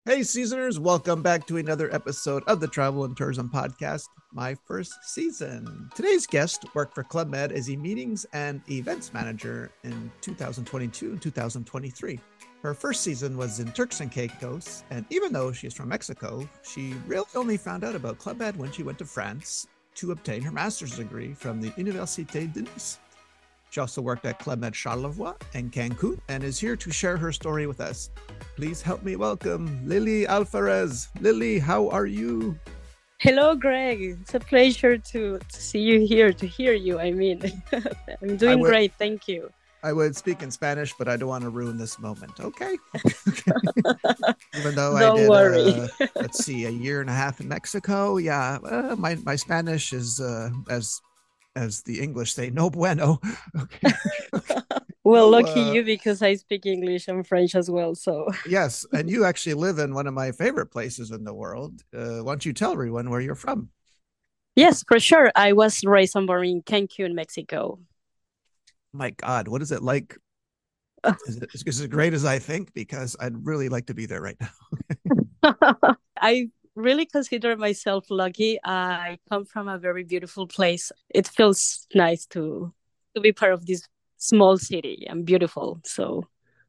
Hey, Seasoners, welcome back to another episode of the Travel and Tourism Podcast, my first season. Today's guest worked for Club Med as a meetings and events manager in 2022 and 2023. Her first season was in Turks and Caicos, and even though she's from Mexico, she really only found out about Club Med when she went to France to obtain her master's degree from the Université de Nice. She also worked at Club Med Charlevoix and Cancun and is here to share her story with us. Please help me welcome Lily Alvarez. Lily, how are you? Hello, Greg. It's a pleasure to see you here, to hear you. I'm I doing would great. Thank you. I would speak in Spanish, but I don't want to ruin this moment. Okay. Okay. Even though I Don't did, worry. let's see, a year and a half in Mexico. Yeah, my Spanish is as the English say, no bueno. Okay. Well, So lucky you because I speak English and French as well. So, yes, and you actually live in one of my favorite places in the world. Why don't you tell everyone where you're from? yes, for sure. I was raised and born in Cancun, Mexico. My God, what is it like? Is it as great as I think? Because I'd really like to be there right now. I really consider myself lucky. I come from a very beautiful place. It feels nice to be part of this small city and beautiful. So,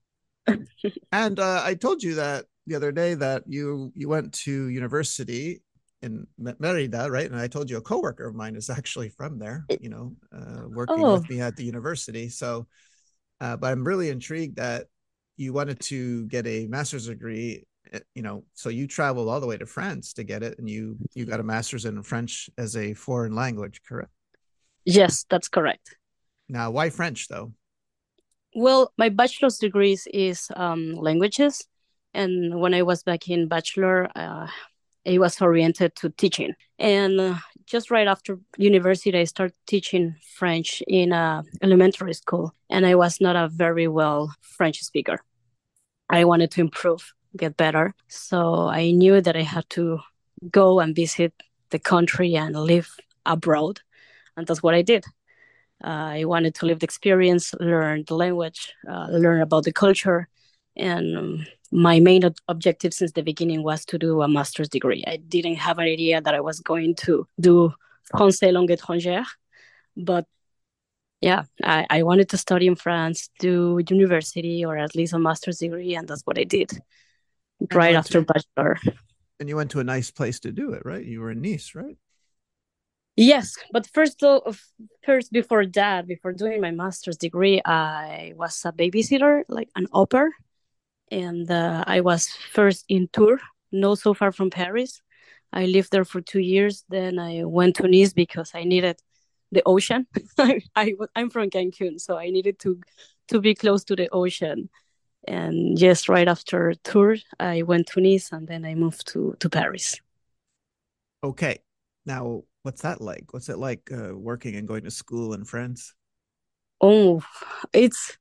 And I told you that the other day that you went to university in Merida, right? And I told you a coworker of mine is actually from there. Working oh, with me at the university. So, but I'm really intrigued that you wanted to get a master's degree. So you traveled all the way to France to get it, and you got a master's in French as a foreign language, correct? yes, that's correct. Now, why French though? Well, my bachelor's degrees is languages, and when I was back in bachelor, it was oriented to teaching. And just right after university, I started teaching French in elementary school, and I was not a very well French speaker. I wanted to improve, get better, so I knew that I had to go and visit the country and live abroad, and that's what I did. I wanted to live the experience, learn the language, learn about the culture. And my main objective since the beginning was to do a master's degree. I didn't have an idea that I was going to do Français langue étrangère, but yeah, I wanted to study in France, do university or at least a master's degree, and that's what I did And you right went after to bachelor. and you went to a nice place to do it, right? You were in Nice, right? Yes, but first before that, before doing my master's degree, I was a babysitter, like an au pair, and I was first in Tours, not so far from Paris. I lived there for 2 years. Then I went to Nice because I needed the ocean. I'm from Cancun, so I needed to be close to the ocean. And just right after Tours, I went to Nice, and then I moved to Paris. Okay. Now, what's that like? What's it like working and going to school in France? Oh, it's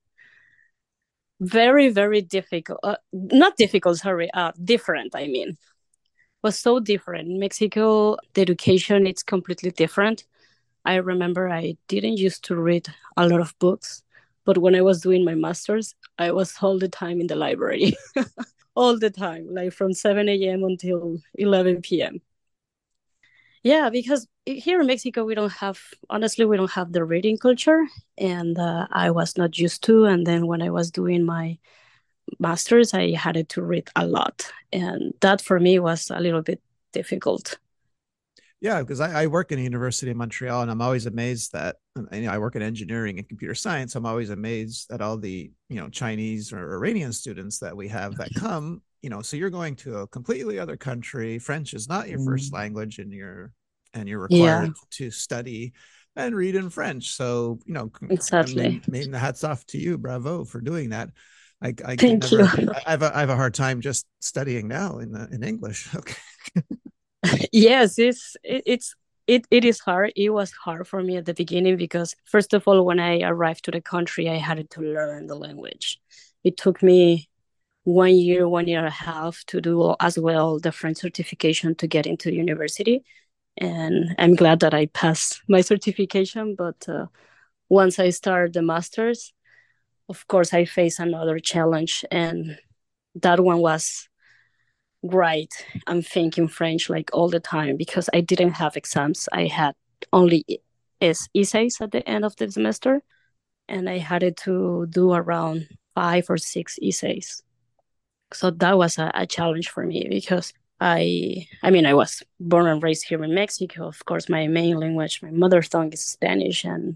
very very difficult. Not difficult, sorry. Different. I mean, was so different. In Mexico, the education it's completely different. I remember I didn't used to read a lot of books, but when I was doing my masters, I was all the time in the library, all the time, like from 7 a.m. until 11 p.m. Yeah, because here in Mexico, we don't have, honestly, we don't have the reading culture, and I was not used to. And then when I was doing my masters, I had to read a lot, and that for me was a little bit difficult. Yeah, because I work in the University of Montreal, and I'm always amazed that I work in engineering and computer science. I'm always amazed at all the Chinese or Iranian students that we have that come. So you're going to a completely other country. French is not your first language, and you're Yeah, required to study and read in French. So I exactly. mean, the hats off to you, bravo for doing that. I could Thank you. never. I have a hard time just studying now in English. Okay. Yes, it is hard. It was hard for me at the beginning because first of all, when I arrived to the country, I had to learn the language. It took me 1 year, 1 year and a half to do as well the French certification to get into university. And I'm glad that I passed my certification. But once I started the masters, of course, I faced another challenge, and that one was Right. I'm thinking French like all the time because I didn't have exams. I had only essays at the end of the semester, and I had it to do around 5 or 6 essays. So that was a challenge for me because I mean I was born and raised here in Mexico. Of course, my main language, my mother tongue is Spanish, and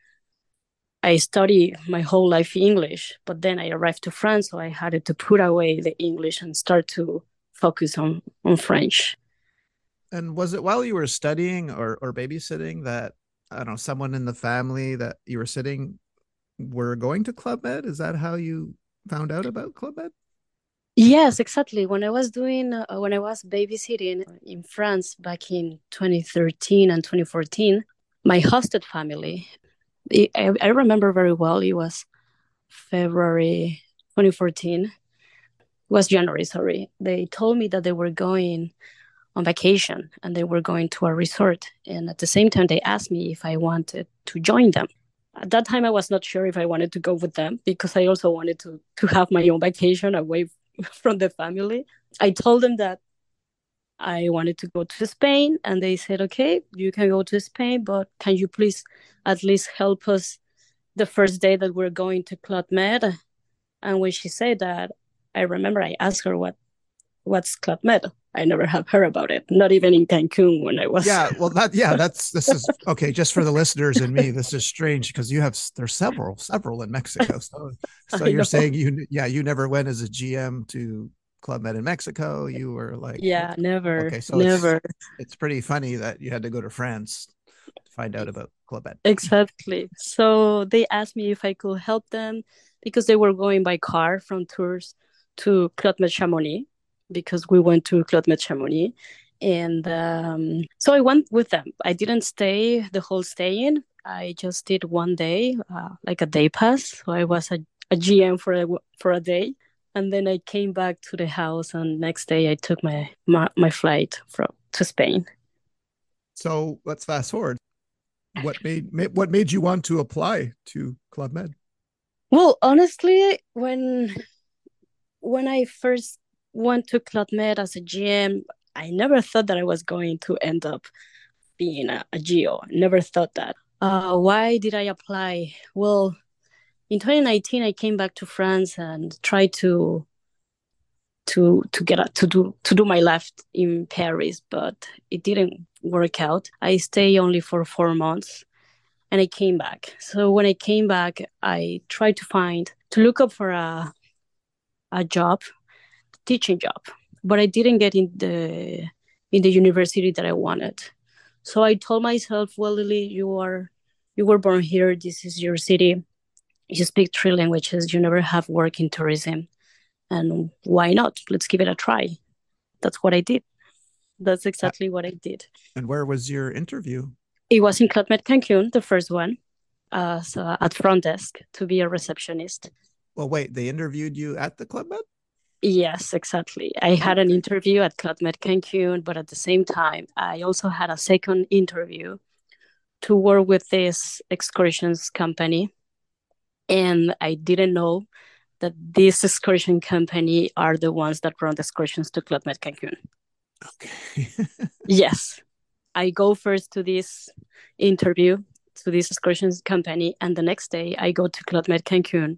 I studied my whole life English. But then I arrived to France, so I had to put away the English and start to focus on French. And was it while you were studying or babysitting that I don't know someone in the family that you were sitting were going to Club Med? Is that how you found out about Club Med? Yes, exactly. When I was babysitting in France back in 2013 and 2014, my hosted family, I remember very well. It was February 2014. It was January, sorry. They told me that they were going on vacation and they were going to a resort. And at the same time, they asked me if I wanted to join them. At that time, I was not sure if I wanted to go with them because I also wanted to have my own vacation away from the family. I told them that I wanted to go to Spain, and they said, okay, you can go to Spain, but can you please at least help us the first day that we're going to Club Med? And when she said that, I remember I asked her what's Club Med. I never have heard about it, not even in Cancun when I was. Yeah, well, this is okay. Just for the listeners and me, this is strange because there's several in Mexico. So I you're know. saying you never went as a GM to Club Med in Mexico. You were like, Yeah, never, okay, so never. it's pretty funny that you had to go to France to find out about Club Med. Exactly. So they asked me if I could help them because they were going by car from Tours to Club Med Chamonix because we went to Club Med Chamonix. And so I went with them. I didn't stay the whole stay in. I just did one day, like a day pass. So I was a GM for a day. And then I came back to the house, and next day I took my flight to Spain. So let's fast forward. What made you want to apply to Club Med? Well, honestly, when I first went to Club Med as a GM, I never thought that I was going to end up being a GO. Never thought that. Why did I apply? Well, in 2019, I came back to France and tried to get a, to do my left in Paris, but it didn't work out. I stayed only for 4 months, and I came back. So when I came back, I tried to look up for a job, teaching job, but I didn't get in the university that I wanted. So I told myself, well, Lily, you were born here. This is your city. You speak 3 languages. You never have worked in tourism, and why not? Let's give it a try. That's what I did. That's Uh, exactly what I did. and where was your interview? It was in Club Med Cancun, the first one, so at front desk to be a receptionist. Well, wait, they interviewed you at the Club Med? Yes, exactly. I had an Okay. interview at Club Med Cancun, but at the same time, I also had a second interview to work with this excursions company. And I didn't know that this excursion company are the ones that run the excursions to Club Med Cancun. Okay. Yes, I go first to this interview to this excursions company, and the next day I go to Club Med Cancun.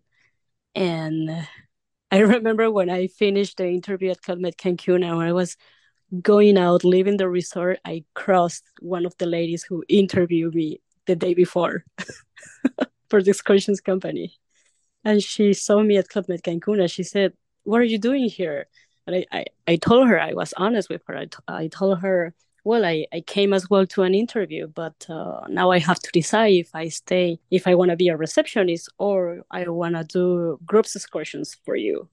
And I remember when I finished the interview at Club Med Cancun, and when I was going out, leaving the resort, I crossed one of the ladies who interviewed me the day before for the excursions company. And she saw me at Club Med Cancun, and she said, what are you doing here? And I told her, I was honest with her. I told her, well, I came as well to an interview, but now I have to decide if I want to be a receptionist or I want to do groups excursions for you.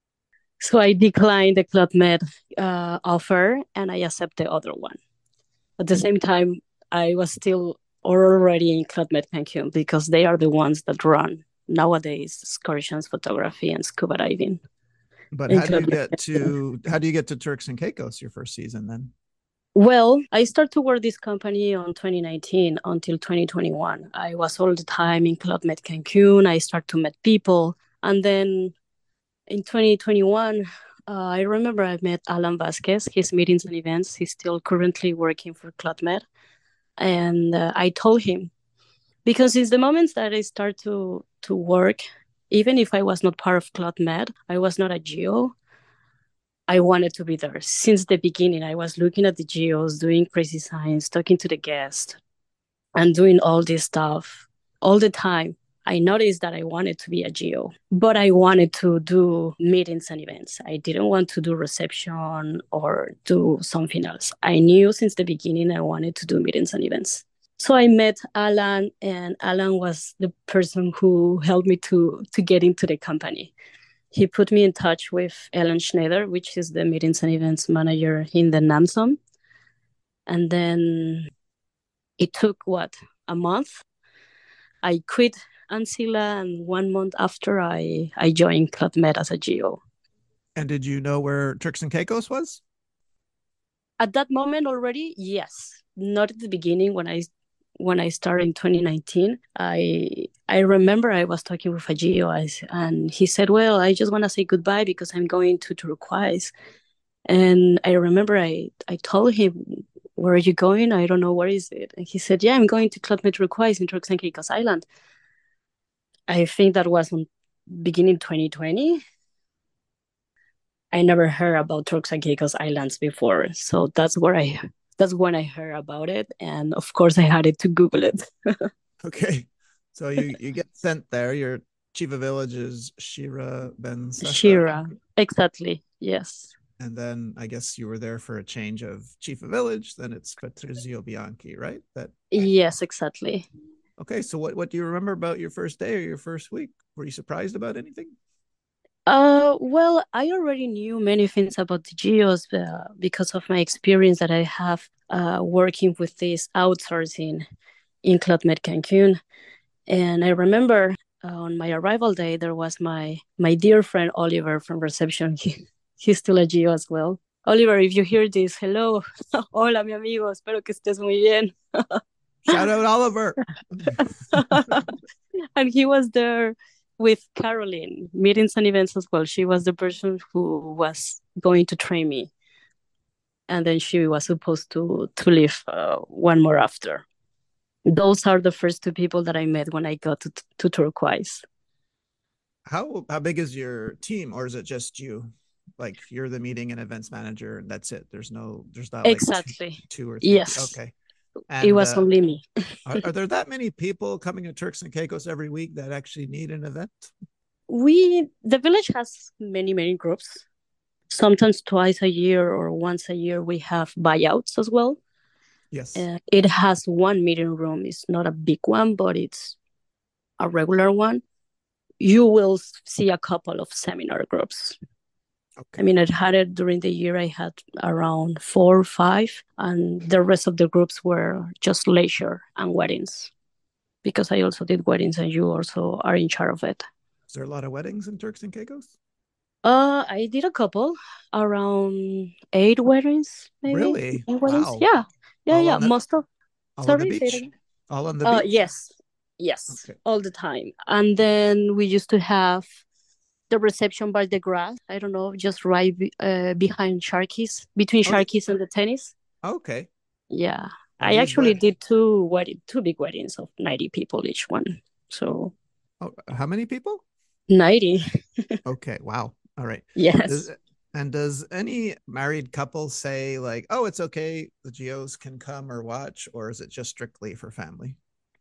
So I declined the Club Med offer, and I accept the other one. At the same time, I was still already in Club Med Cancun because they are the ones that run nowadays excursions, photography, and scuba diving But in Club Med Cancun. how do you get to Turks and Caicos your first season then? Well, I started to work this company on 2019 until 2021. I was all the time in Club Med Cancun. I started to meet people. And then in 2021, I remember I met Alan Vasquez, his meetings and events. He's still currently working for ClotMed. And I told him, because since the moments that I start to work, even if I was not part of ClotMed, I was not a geo. I wanted to be there since the beginning. I was looking at the geos, doing crazy science, talking to the guest, and doing all this stuff all the time. I noticed that I wanted to be a geo, but I wanted to do meetings and events. I didn't want to do reception or do something else. I knew since the beginning I wanted to do meetings and events. So I met Alan, and Alan was the person who helped me to get into the company. He put me in touch with Ellen Schneider, which is the meetings and events manager in the NAMSOM. And then it took a month. I quit Ancilla, and 1 month after I joined ClotMed as a geo. And did you know where Turks and Caicos was? At that moment already, yes. Not at the beginning when I started in 2019. I remember I was talking with a geo, and he said, "Well, I just want to say goodbye because I'm going to Turquoise." And I remember I told him, "Where are you going? I don't know, where is it?" And he said, "Yeah, I'm going to ClotMed Turquoise in Turks and Caicos Island." I think that was on beginning 2020. I never heard about Turks and Caicos Islands before, so that's when I heard about it, and of course I had it to Google it. Okay. So you get sent there. Your chief of village is Shira Ben Sessa. Shira, exactly. Yes. And then I guess you were there for a change of chief of village. Then it's Patrizio Bianchi, right? That Yes, exactly. okay. So what do you remember about your first day or your first week? Were you surprised about anything? Well, I already knew many things about the geos because of my experience that I have working with this outsourcing in ClotMed Cancun. And I remember on my arrival day, there was my dear friend Oliver from reception. He's still a geo as well. Oliver, if you hear this, hello. Hola, mi amigo. Espero que estés muy bien. Shout out Oliver. And he was there with Caroline, meetings and events as well. She was the person who was going to train me. And then she was supposed to leave one more after. Those are the first two people that I met when I got to Turquoise. How big is your team, or is it just you? Like you're the meeting and events manager, and that's it. There's not like Exactly. two or three. Yes. Okay. It And was only me. are there that many people coming to Turks and Caicos every week that actually need an event? The village has many groups. Sometimes twice a year or once a year we have buyouts as well. Yes. It has one meeting room. It's not a big one, but it's a regular one. You will see a couple of seminar groups. Okay. I mean, I had it during the year. I had around 4 or 5, and the rest of the groups were just leisure and weddings, because I also did weddings, and you also are in charge of it. Is there a lot of weddings in Turks and Caicos? I did a couple, around 8 weddings, maybe. Really? 8 weddings, Wow. yeah, yeah, All yeah. on the Most of, all on the sorry, say it beach? again. All on the beach? Yes, yes, Okay. all the time. And then we used to have the reception by the grass. I don't know, just right behind Sharkies, between Oh, Sharkies and the tennis. okay. Yeah, Are I these actually wed did two big weddings of 90 people each one. So Oh, how many people? 90, Okay. Wow. All right. Does yes. does any married couple say like, "Oh, it's okay, the geos can come or watch," or is it just strictly for family?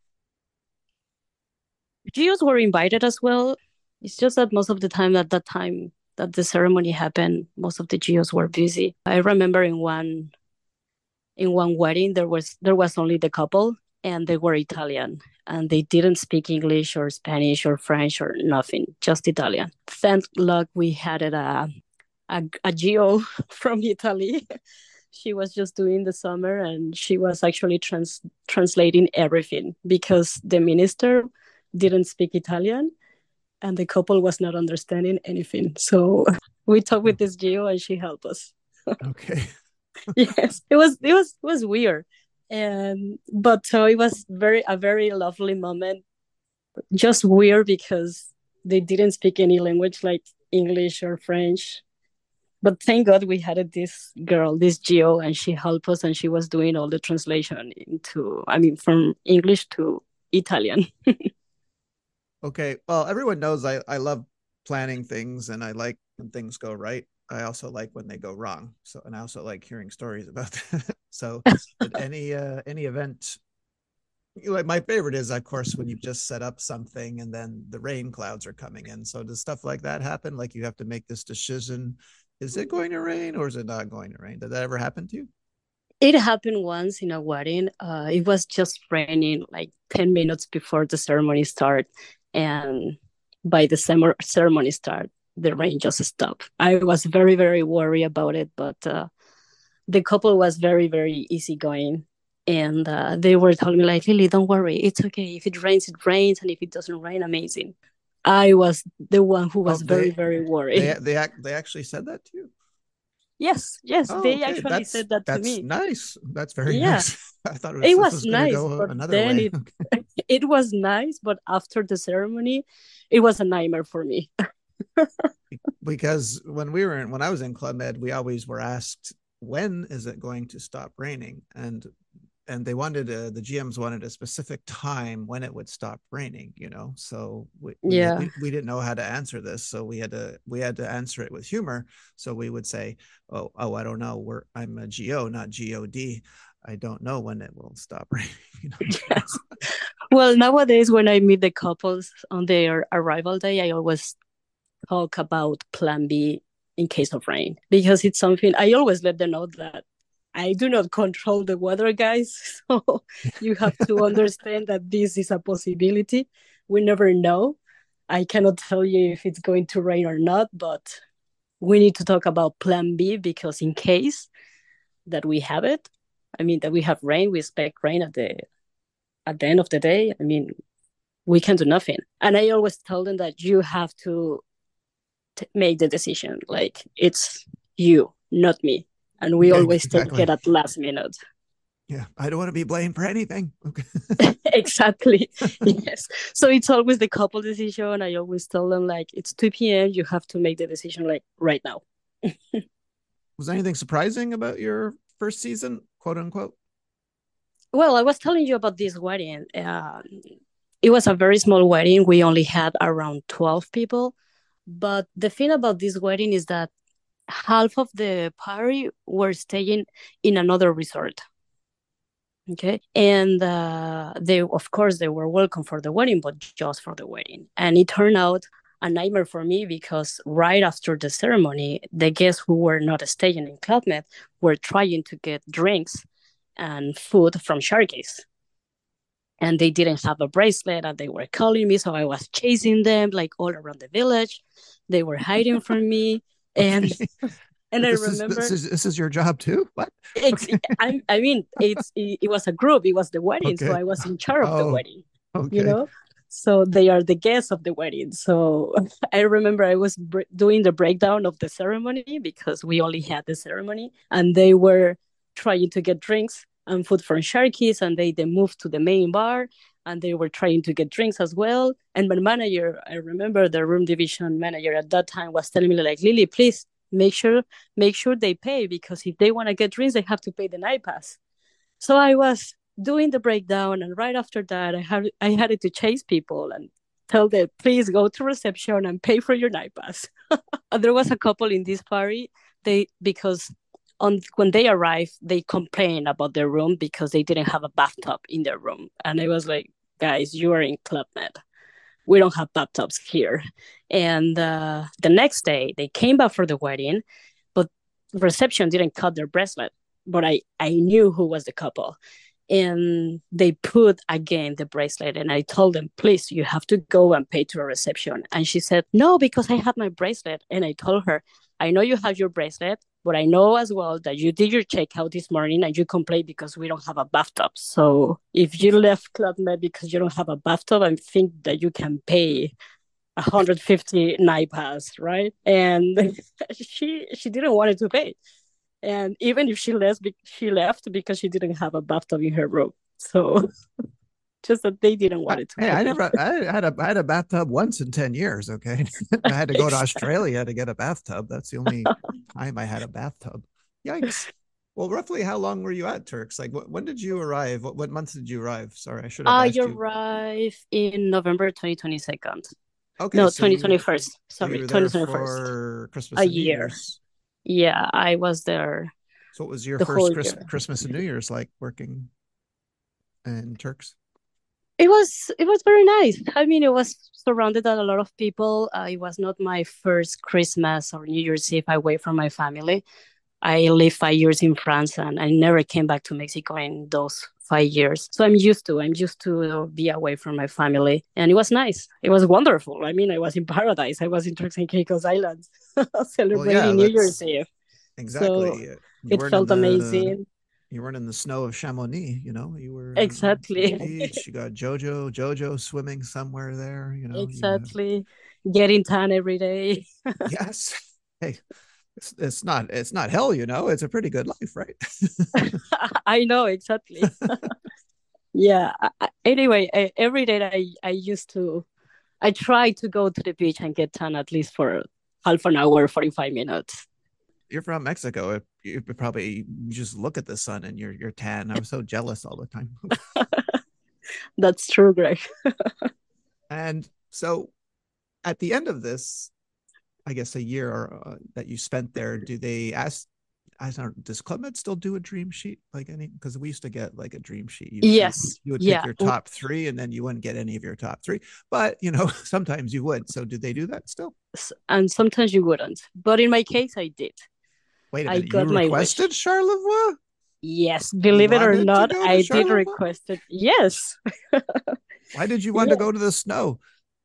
Geos were invited as well. It's just that most of the time, at that time that the ceremony happened, most of the Geos were busy. I remember in one wedding there was only the couple, and they were Italian, and they didn't speak English or Spanish or French or nothing, just Italian. Thank luck we had a Geo from Italy. She was just doing the summer, and she was actually translating everything because the minister didn't speak Italian, and the couple was not understanding anything. So we talked with this Geo, and she helped us. Okay. Yes, it was weird, and but so it was a very lovely moment. Just weird because they didn't speak any language like English or French. But thank God we had this girl, this Geo, and she helped us, and she was doing all the translation into, I mean, from English to Italian. Okay. Well, everyone knows I love planning things and I like when things go right. I also like when they go wrong. So, and I also like hearing stories about that. So, did any event, like my favorite is of course when you've just set up something and then the rain clouds are coming in. So does stuff like that happen? Like you have to make this decision, is it going to rain or is it not going to rain? Did that ever happen to you? It happened once in a wedding. It was just raining like 10 minutes before the ceremony start. And by the ceremony start, the rain just stopped. I was very, very worried about it, but the couple was very, very easygoing. And they were telling me, like, Lily, don't worry. It's okay. If it rains, it rains. And if it doesn't rain, amazing. I was the one who Oh, was very, very worried. they actually said that to you? Yes, yes, Oh, they okay. actually said that to That's me. nice. That's very Yeah, nice. I thought it this was was going to nice, go but another then way. it was nice, but after the ceremony, it was a nightmare for me. Because when I was in Club Med, we always were asked, when is it going to stop raining? And they wanted the GMs wanted a specific time when it would stop raining, you know. So Yeah. we didn't know how to answer this, so we had to answer it with humor. So we would say, oh, I don't know, I'm a GO, not God. I don't know when it will stop raining, you know. Yes. Well, nowadays when I meet the couples on their arrival day, I always talk about plan B in case of rain because it's something I always let them know that I do not control the weather, guys. So you have to understand that this is a possibility. We never know. I cannot tell you if it's going to rain or not, but we need to talk about plan B because in case that we have it, I mean that we have rain, we expect rain at the end of the day. I mean, we can do nothing. And I always tell them that you have to make the decision. Like it's you, not me. And we Yeah, always take exactly. it at last minute. Yeah, I don't want to be blamed for anything. Okay. Exactly. Yes. So it's always the couple decision. I always tell them like it's 2 p.m. You have to make the decision like right now. Was anything surprising about your first season, quote unquote? Well, I was telling you about this wedding. It was a very small wedding. We only had around 12 people. But the thing about this wedding is that half of the party were staying in another resort. Okay. And they, of course, they were welcome for the wedding, but just for the wedding. And it turned out a nightmare for me because right after the ceremony, the guests who were not staying in Club Med were trying to get drinks and food from Sharky's. And they didn't have a bracelet and they were calling me. So I was chasing them like all around the village. They were hiding from me. And Okay. and I This remember is your job too? What? Okay. I mean, it was a group. It was the wedding, so Okay. I was in charge of the Oh, wedding. You okay. know, so they are the guests of the wedding. So I remember I was doing the breakdown of the ceremony because we only had the ceremony, and they were trying to get drinks and food from Sharky's, and they then moved to the main bar. And they were trying to get drinks as well. And my manager, I remember the room division manager at that time was telling me like, Lily, please make sure they pay because if they want to get drinks, they have to pay the night pass. So I was doing the breakdown, and right after that, I had to chase people and tell them, please go to reception and pay for your night pass. And there was a couple in this party. They because on when they arrived, they complained about their room because they didn't have a bathtub in their room, and I was like, guys, you are in Club Med. We don't have bathtubs here. And the next day, they came back for the wedding, but reception didn't cut their bracelet. But I knew who was the couple. And they put again the bracelet. And I told them, please, you have to go and pay to a reception. And she said, no, because I have my bracelet. And I told her, I know you have your bracelet, but I know as well that you did your checkout this morning and you complained because we don't have a bathtub. So if you left Club Med because you don't have a bathtub, I think that you can pay 150 night pass, right? And she didn't want it to pay. And even if she left because she didn't have a bathtub in her room. So just that they didn't want it to Hey, happen. I had a bathtub once in 10 years. Okay. I had to go to Australia to get a bathtub. That's the only time I had a bathtub. Yikes. Well, roughly how long were you at Turks? Like, when did you arrive? What month did you arrive? Sorry, I should have I asked you. arrived in November 2022. Okay, No, 2021. so you Sorry, were there 2021. for A Christmas and New year. Year's. Yeah, I was there So what was your the first whole year. Christmas and New Year's like working in Turks? It was very nice. I mean, it was surrounded by a lot of people. It was not my first Christmas or New Year's Eve away from my family. I lived 5 years in France, and I never came back to Mexico in those 5 years. So I'm used to be away from my family, and it was nice. It was wonderful. I mean, I was in paradise. I was in Turks and Caicos Islands Well, yeah, celebrating New Year's that's Eve. So exactly. You it weren't in felt the amazing. you weren't in the snow of Chamonix, you know. You were at the Exactly. beach. You got Jojo swimming somewhere there, you know. You had Exactly. Getting tan every day. yes. Hey, it's not hell, you know. It's a pretty good life, right? I know exactly. Yeah. Anyway, every day I used to I try to go to the beach and get tan at least for half an hour, 45 minutes. You're from Mexico. You probably just look at the sun and you're tan. I was so jealous all the time. That's true, Greg. And so at the end of this, I guess a year that you spent there, do they ask? I don't know, does Club Med still do a dream sheet like any? Because we used to get like a dream sheet. Yes. You would pick Yeah. your top three, and then you wouldn't get any of your top three. But you know, sometimes you would. So do they do that still? And sometimes you wouldn't. But in my case, I did. Wait a I minute, you got my wish. requested Charlevoix? Yes. You Believe it or wanted to not, go to I did Charlevoix? request it. Yes. Why did you want to Yeah. go to the snow?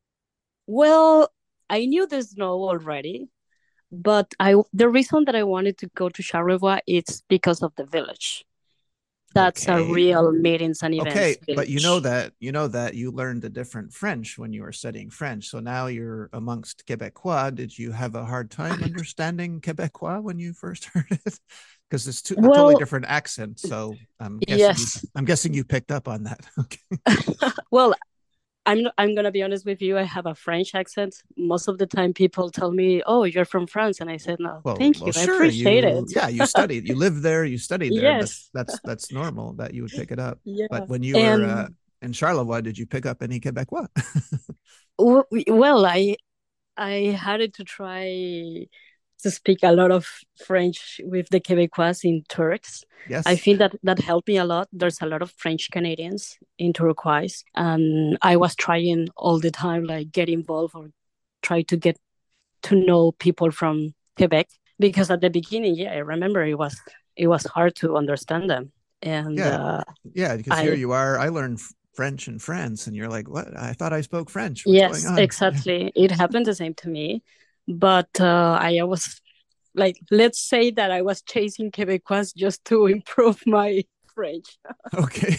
Well, I knew the snow already, but I the reason that I wanted to go to Charlevoix is because of the village. That's a Okay. real meetings and Okay, events but village. you know that you learned a different French when you were studying French. So now you're amongst Quebecois. Did you have a hard time understanding Quebecois when you first heard it? Because it's a totally Well, different accent. So yes. I'm guessing you picked up on that. Okay. Well, I'm gonna be honest with you. I have a French accent. Most of the time, people tell me, "Oh, you're from France," and I said, "No, thank Well, you. I sure. appreciate it." You studied. You lived there. You studied there. Yes. That's normal that you would pick it up. But Yeah. when you were And in Charlevoix, did you pick up any Quebecois? well, I had to try to speak a lot of French with the Quebecois in Turks. I Yes. think that helped me a lot. There's a lot of French Canadians in Turquoise, and I was trying all the time, like get involved or try to get to know people from Quebec because at the beginning, yeah, I remember it was hard to understand them, and Yeah, yeah, because here I you are. I learned French in France, and you're like, "What? I thought I spoke French. What's going yes, on?" Yeah. exactly, it happened the same to me, but I was like, let's say that I was chasing Quebecois just to improve my French. Okay.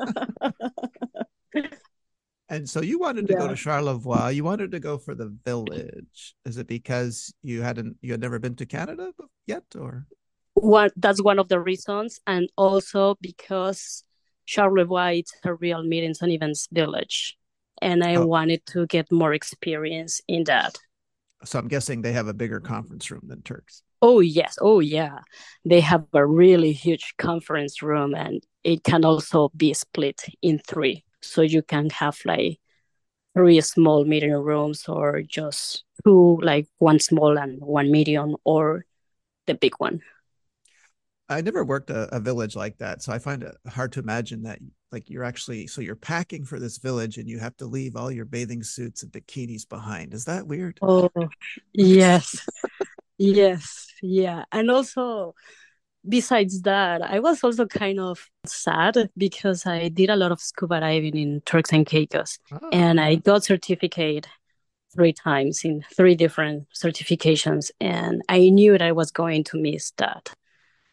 And so you wanted to go to Yeah. Charlevoix. You wanted to go for the village. Is it because you had never been to Canada yet, or? That's one of the reasons, and also because Charlevoix is a real meetings and events village, and I Oh, wanted to get more experience in that. so I'm guessing they have a bigger conference room than Turks. Oh yes, oh yeah, they have a really huge conference room, and it can also be split in three, so you can have like three small meeting rooms, or just two, like one small and one medium, or the big one. I never worked a village like that, so I find it hard to imagine that like you're packing for this village and you have to leave all your bathing suits and bikinis behind. Is that weird? Oh yes, yes, yeah. And also, besides that, I was also kind of sad because I did a lot of scuba diving in Turks and Caicos, Ah, and I got certificate 3 times in 3 different certifications, and I knew that I was going to miss that.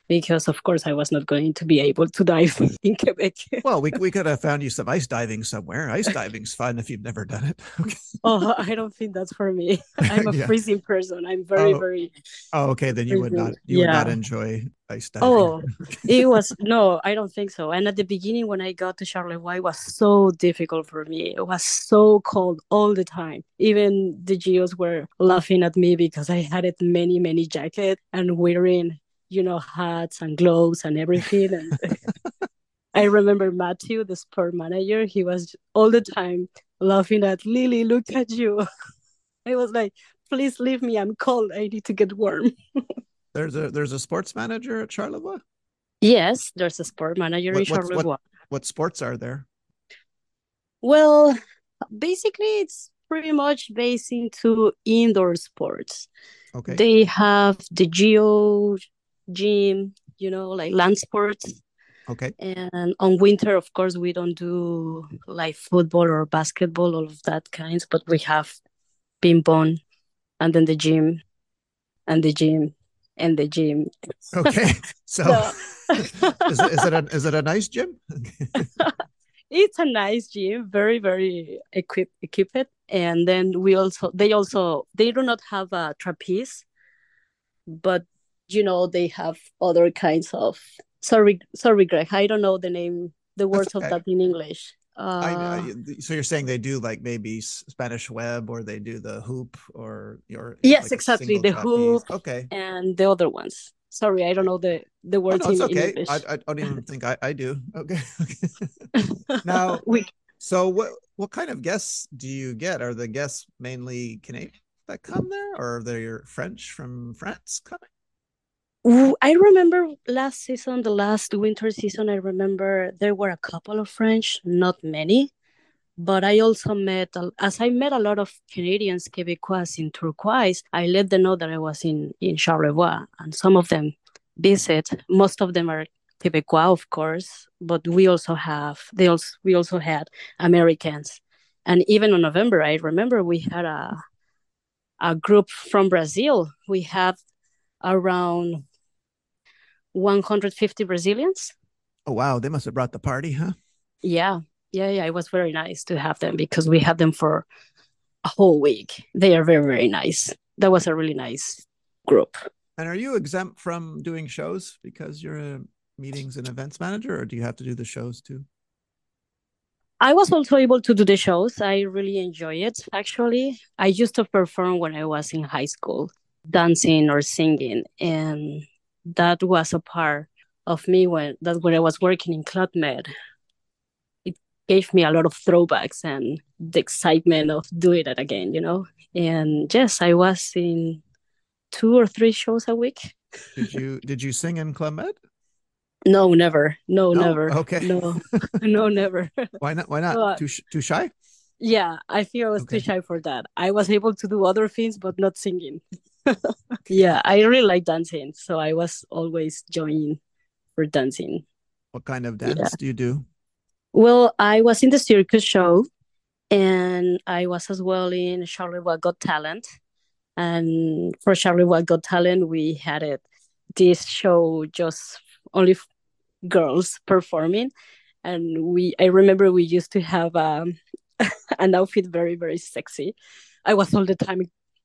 because of course I was not going to be able to dive in Quebec. Well, we could have found you some ice diving somewhere. Ice diving's fun if you've never done it. Okay. Oh, I don't think that's for me. I'm a Yeah. freezing person. I'm very, Oh, very oh, okay. Then freezing. you would not Yeah. enjoy ice diving. Oh, it was no, I don't think so. And at the beginning, when I got to Charleroi, it was so difficult for me. It was so cold all the time. Even the Geos were laughing at me because I had it many, many jackets and wearing, hats and gloves and everything. And I remember Matthew, the sport manager, he was all the time laughing at Lily, look at you. I was like, please leave me. I'm cold. I need to get warm. There's a sports manager at Charlevoix. Yes, there's a sport manager in Charleroi. What sports are there? Well, basically, it's pretty much based into indoor sports. Okay. They have the geo gym, like land sports. Okay. And on winter, of course, we don't do like football or basketball, all of that kinds, but we have ping pong and then the gym and the gym and the gym. Okay. So, is it a nice gym? It's a nice gym, very, very equipped. And then they do not have a trapeze, but they have other kinds of, sorry, Greg, I don't know the That's words of okay. that in English. So you're saying they do like maybe Spanish web, or they do the hoop, or yes, like exactly, the trapeze. hoop Okay. and the other ones. Sorry, I don't know the Oh words no, it's in okay. English. I don't even think I do. Okay. Now, we so what kind of guests do you get? Are the guests mainly Canadian that come there, or are they French from France coming? I remember the last winter season, I remember there were a couple of French, not many, but I also as I met a lot of Canadians, Quebecois in Turquoise, I let them know that I was in Charlevoix, and some of them visit. Most of them are Quebecois, of course, but we also had Americans. And even in November, I remember we had a group from Brazil. We had around 150 Brazilians. Oh wow, they must have brought the party, huh? Yeah, yeah. It was very nice to have them because we had them for a whole week. They are very, very nice. That was a really nice group. And are you exempt from doing shows because you're a meetings and events manager, or do you have to do the shows too? I was also able to do the shows. I really enjoy it, actually. I used to perform when I was in high school, dancing or singing. And that was a part of me when I was working in Club Med. It gave me a lot of throwbacks and the excitement of doing it again. And yes, I was in 2 or 3 shows a week. Did you sing in Club Med? No, never. No, No? never. Okay. No, no, never. Why not? Why not? But Too shy? yeah, I feel I was too Okay. shy for that. I was able to do other things, but not singing. Yeah, I really like dancing, so I was always joining for dancing. What kind of Yeah. dance do you do? Well, I was in the circus show, and I was as well in Charleroi Got Talent. And for Charleroi Got Talent, we had this show just only girls performing, and I remember we used to have an outfit very, very sexy. I was all the time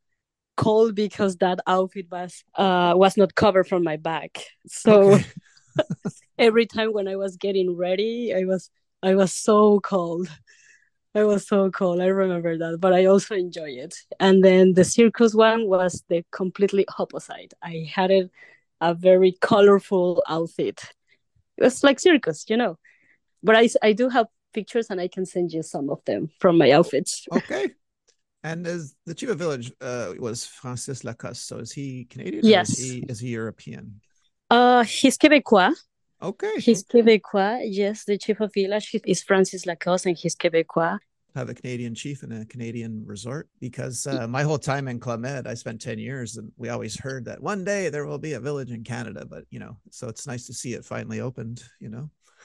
cold because that outfit was not covered from my back. So Okay. every time when I was getting ready, I was so cold. I was so cold. I remember that, but I also enjoy it. And then the circus one was the completely opposite. I had a very colorful outfit. It was like circus. But I do have pictures, and I can send you some of them from my outfits. Okay. And as the chief of village was Francis Lacoste, so is he Canadian, or Yes. is he European? He's Quebecois. Okay. He's Quebecois. Yes, the chief of village is Francis Lacoste, and he's Quebecois. Have a Canadian chief in a Canadian resort, because my whole time in Club Med, I spent 10 years, and we always heard that one day there will be a village in Canada, but so it's nice to see it finally opened.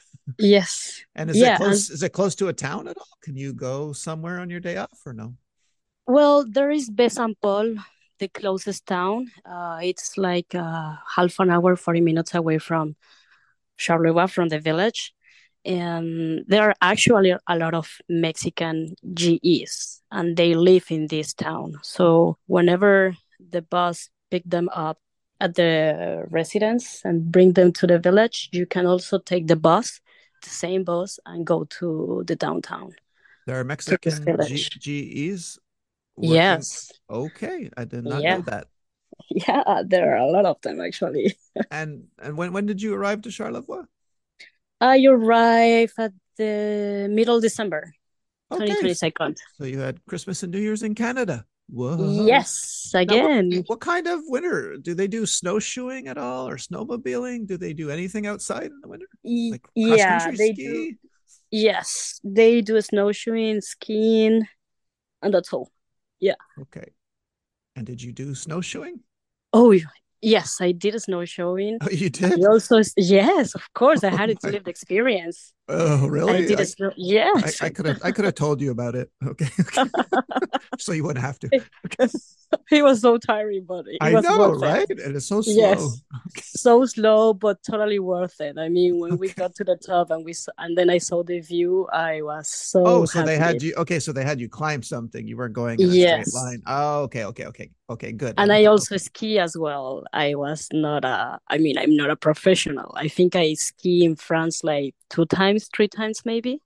Yes. And Yeah. is it close to a town at all? Can you go somewhere on your day off, or no? Well, there is Besampol. the closest town. It's like half an hour, 40 minutes away from Charleroi, from the village. And there are actually a lot of Mexican GEs, and they live in this town. So whenever the bus pick them up at the residence and bring them to the village, you can also take the bus, the same bus, and go to the downtown, There are to this Mexican village. GEs working. Yes. Okay, I did not know Yeah. that. Yeah, there are a lot of them actually. And when did you arrive to Charlevoix? I arrived at the middle December Okay, 2022. so you had Christmas and New Year's in Canada. Whoa. Yes, Now, again. what kind of winter do they do? Snowshoeing at all or snowmobiling? Do they do anything outside in the winter, like cross Yeah, country they do. ski? Yes, they do snowshoeing, skiing, and that's all. Yeah. Okay. And did you do snowshoeing? Oh, yes, I did a snow showing. Oh, you I did? also, yes, of course, I Oh had it to my. live the experience. Oh, I really? did a snow. Yes. I could have told you about it. Okay. Okay. So you wouldn't have to. Okay. It was so tiring, but it I was know, worth it. right? And it's so slow. Yes, so slow, but totally worth it. I mean, when we Okay. got to the top and and then I saw the view, I was Oh, so so they had happy. you. Okay, so they had you climb something. You weren't going in a straight Yes, line. Oh, okay, okay, okay, okay. Good. and I also ski as well. I was not a. I mean, I'm not a professional. I think I ski in France like 2 times, 3 times, maybe.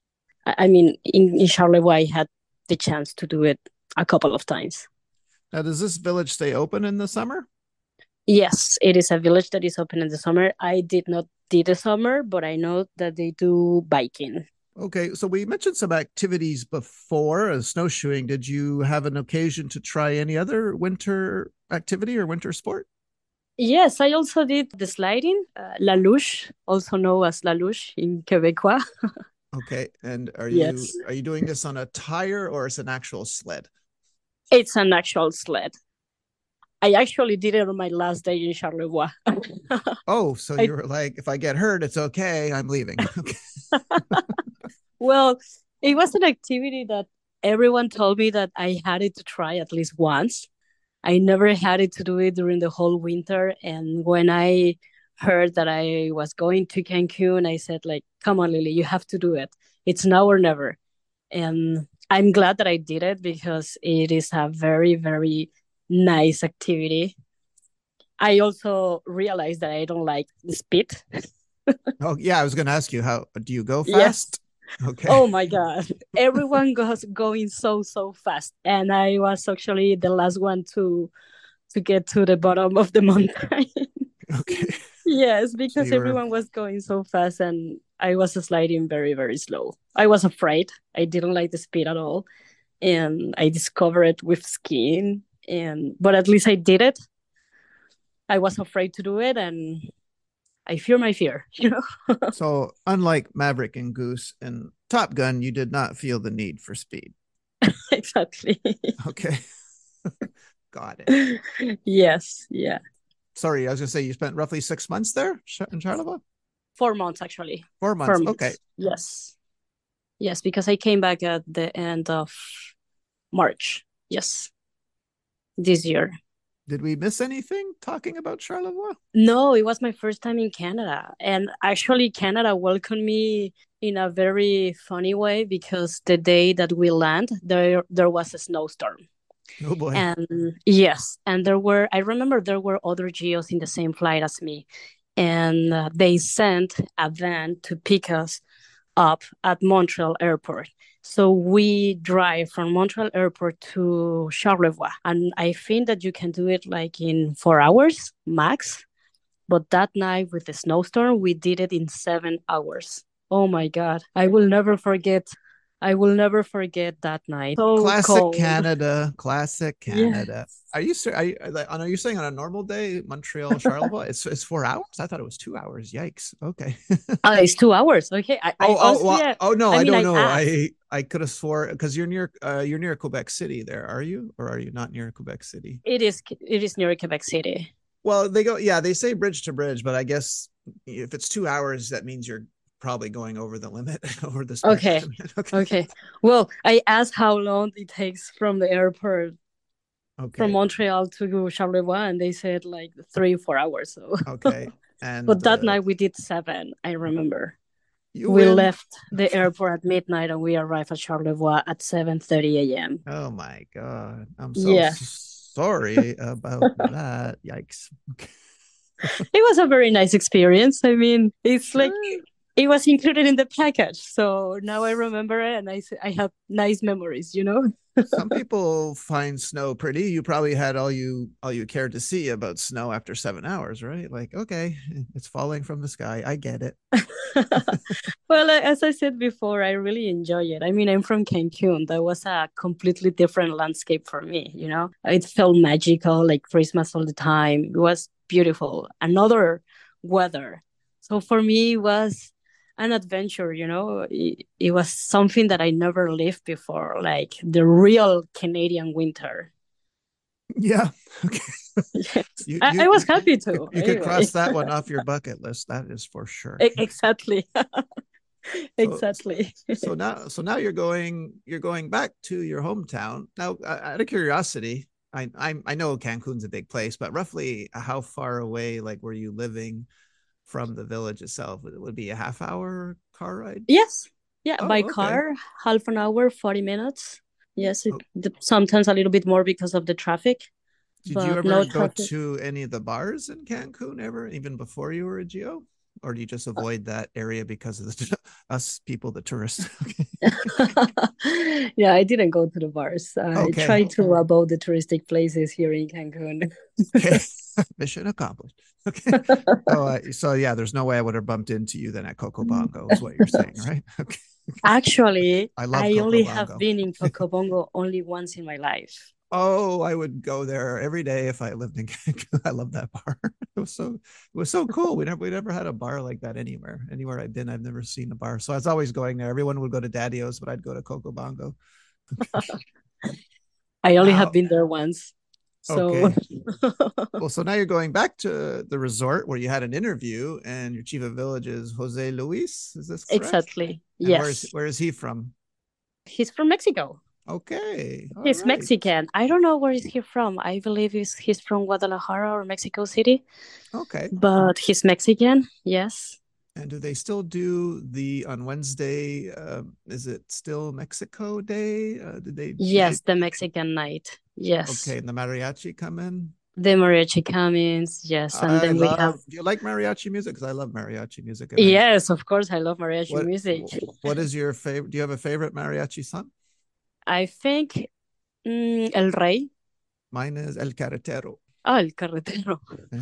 I mean, in Charleroi, I had the chance to do it a couple of times. Now, does this village stay open in the summer? Yes, it is a village that is open in the summer. I did not did the summer, but I know that they do biking. Okay, so we mentioned some activities before, snowshoeing. Did you have an occasion to try any other winter activity or winter sport? Yes, I also did the sliding, la luge, also known as la luge in Quebecois. Okay, and Yes, are you doing this on a tire or is it an actual sled? it's an actual sled. I actually did it on my last day in Charleroi. Oh, so I you were like, if I get hurt, it's okay. I'm leaving. Okay. Well, it was an activity that everyone told me that I had it to try at least once. I never had it to do it during the whole winter, and when I heard that I was going to Cancun, I said like, "Come on, Lily, you have to do it. It's now or never." And I'm glad that I did it because it is a very, very nice activity. I also realized that I don't like the speed. Oh, yeah. I was going to ask you, how do you go Yes. fast? Okay. Oh my God. Everyone goes going so fast. And I was actually the last one to get to the bottom of the mountain. Okay. Yes, So because you were, everyone was going so fast and I was sliding very, very slow. I was afraid. I didn't like the speed at all. And I discovered it with skiing. And but at least I did it. I was afraid to do it and I fear my fear, you know? so unlike Maverick and Goose and Top Gun, you did not feel the need for speed. Exactly. Okay. Got it. Yes, yeah. Sorry, I was going to say you spent roughly 6 months there in Charlevoix? 4 months actually. 4 4 months. Okay. months. Yes. Yes, because I came back at the end of March. Yes, this year. Did we miss anything talking about Charlevoix? No, it was my first time in Canada. And actually, Canada welcomed me in a very funny way because the day that we land, there was a snowstorm. Oh boy. And yes, and I remember there were other geos in the same flight as me. And they sent a van to pick us up at Montreal Airport. So we drive from Montreal Airport to Charlevoix. And I think that you can do it like in 4 hours max. But that night with the snowstorm, we did it in 7 hours. Oh my God. I will never forget that night. So Classic cold. Canada. Classic Yeah. Canada. Are you saying on a normal day, Montreal, Charlevoix, it's 4 hours? I thought it was 2 hours. Yikes. Okay. It's 2 hours. Okay. I honestly, Oh no, I I mean, don't I know. asked. I could have swore because you're near Quebec City there, are you? Or are you not near Quebec City? It is near Quebec City. Well, they say bridge to bridge, but I guess if it's 2 hours, that means you're probably going over the limit, over the speed Okay. limit. Okay. Okay. Well, I asked how long it takes from the airport from Okay. Montreal to Charlevoix, and they said like 3 4 hours. So, Okay. but And that night we did 7. I remember you we win. left the airport at midnight and we arrived at Charlevoix at 7:30 a.m. Oh my God. I'm so Yeah, sorry about that. Yikes. Okay. it was a very nice experience. I mean, it's like Sure. it was included in the package. So now I remember it and I have nice memories, you know? Some people find snow pretty. You probably had all you cared to see about snow after 7 hours, right? Like, okay, it's falling from the sky. I get it. Well, as I said before, I really enjoy it. I mean, I'm from Cancun. That was a completely different landscape for me, you know? It felt magical, like Christmas all the time. It was beautiful. Another weather. So for me, it was an adventure, you know? It was something that I never lived before, like the real Canadian winter. Yeah. Okay. Yes, You I you was you happy to, you could anyway. cross that one off your bucket list. That is for sure. Exactly. So Exactly. so now you're going back to your hometown. Now, out of curiosity, I know Cancun's a big place, but roughly how far away, like, were you living from the village itself? It would be a half hour car ride. Yes. Yeah, by Oh, okay. car, half an hour, 40 minutes. Yes, Oh, sometimes a little bit more because of the traffic, did you but ever no go traffic. to any of the bars in Cancun ever, even before you were a geo? Or do you just avoid that area because of us people, the tourists? Yeah, I didn't go to the bars. I Okay. tried to avoid the touristic places here in Cancun. Okay. Mission accomplished. Okay. So yeah, there's no way I would have bumped into you then at Coco Bongo, is what you're saying, right? Okay. Actually, I love I Coco only have Bongo. been in Cocobongo only once in my life. Oh, I would go there every day if I lived in Cancun. I love that bar. It was so cool. We never had a bar like that anywhere. Anywhere I've been, I've never seen a bar. So I was always going there. Everyone would go to Daddy-O's, but I'd go to Coco Bongo. I only have Now, been there once. So okay. Well, so now you're going back to the resort where you had an interview, and your chief of village is Jose Luis. Is this correct? exactly. And where is Yes. where is he from? He's from Mexico. Okay, all He's right, Mexican. I don't know where is he from. I believe he's from Guadalajara or Mexico City, okay. but he's Mexican. Yes. And do they still do the on Wednesday? Is it still Mexico Day? Did they? Yes, the Mexican night. Yes. Okay, and the mariachi come in. The mariachi comes. Yes, and I then we have. love. Do you like mariachi music? Because I love mariachi music, and I Yes, of course, I love mariachi what music. what is your favorite? Do you have a favorite mariachi song? I think El Rey. Mine is El Carretero. Oh, El Carretero.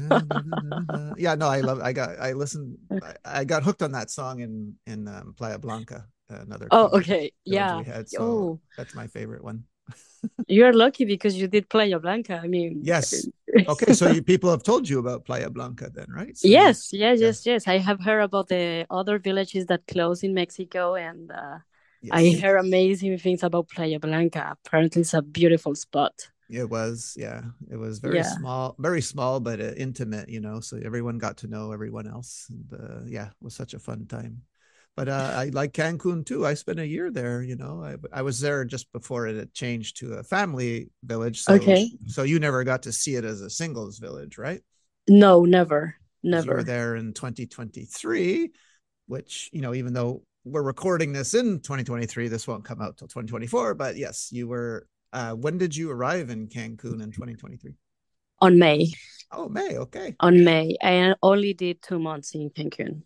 Yeah, no, I listened. I got hooked on that song in Playa Blanca, another Oh, club okay. village Yeah. we had. So Oh, that's my favorite one. you're lucky because you did Playa Blanca. I mean, Yes. Okay, so people have told you about Playa Blanca then, right? So you, yes, yes, yes, yes, yes. I have heard about the other villages that close in Mexico, and I yes, heard amazing things about Playa Blanca. Apparently, it's a beautiful spot. it was. Yeah, it was Yeah. very small, but intimate. So everyone got to know everyone else, and yeah, it was such a fun time. But I like Cancun too. I spent a year there. I was there just before it had changed to a family village. So Okay. so you never got to see it as a singles village, right? No, never, Because you were never. there in 2023, which, even though we're recording this in 2023, this won't come out till 2024. But yes, you were. When did you arrive in Cancun in 2023? On May. Oh, May. Okay. On May. I only did 2 months in Cancun.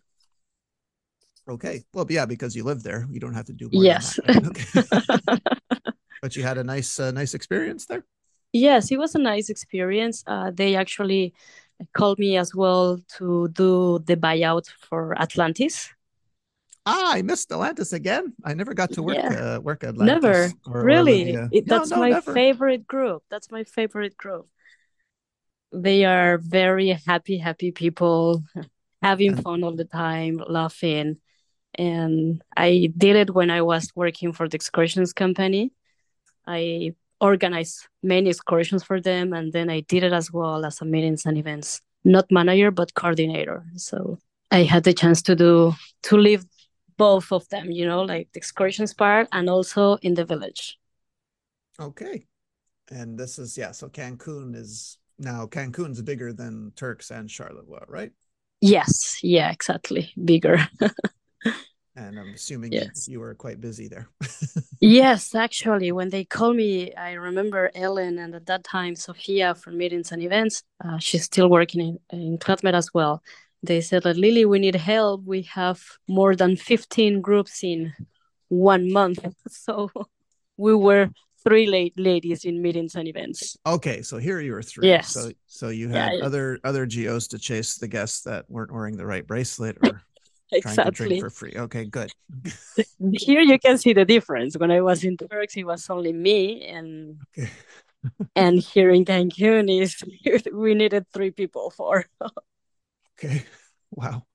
Okay. Well, yeah, because you live there, you don't have to do more than that, Yes. right? Okay. But you had a nice experience there. Yes, it was a nice experience. They actually called me as well to do the buyout for Atlantis. I missed Atlantis again. I never got to work Yeah, work never. Atlantis or Really. the. No, That's no, my never. favorite group. That's my favorite group. They are very happy, happy people, having And fun all the time, laughing. And I did it when I was working for the excursions company. I organized many excursions for them, and then I did it as well as a meetings and events, not manager but coordinator. So I had the chance to live both of them, like the excursions part and also in the village. okay. And this is, yeah, so Cancun's bigger than Turks and Charleroi, right? Yes, yeah, exactly. Bigger. And I'm assuming Yes. you were quite busy there. Yes, actually, when they called me, I remember Ellen and at that time Sophia from Meetings and Events. She's still working in CloudMed as well. They said that Lily, we need help. We have more than 15 groups in 1 month. So we were three ladies in Meetings and Events. Okay, so here you were three. Yes. So you Yeah, had other geos to chase the guests that weren't wearing the right bracelet or trying to drink exactly. for free. Okay, good. Here you can see the difference. When I was in Turks, it was only me, Okay. and here in Cancun is we needed three people for. Okay. Wow.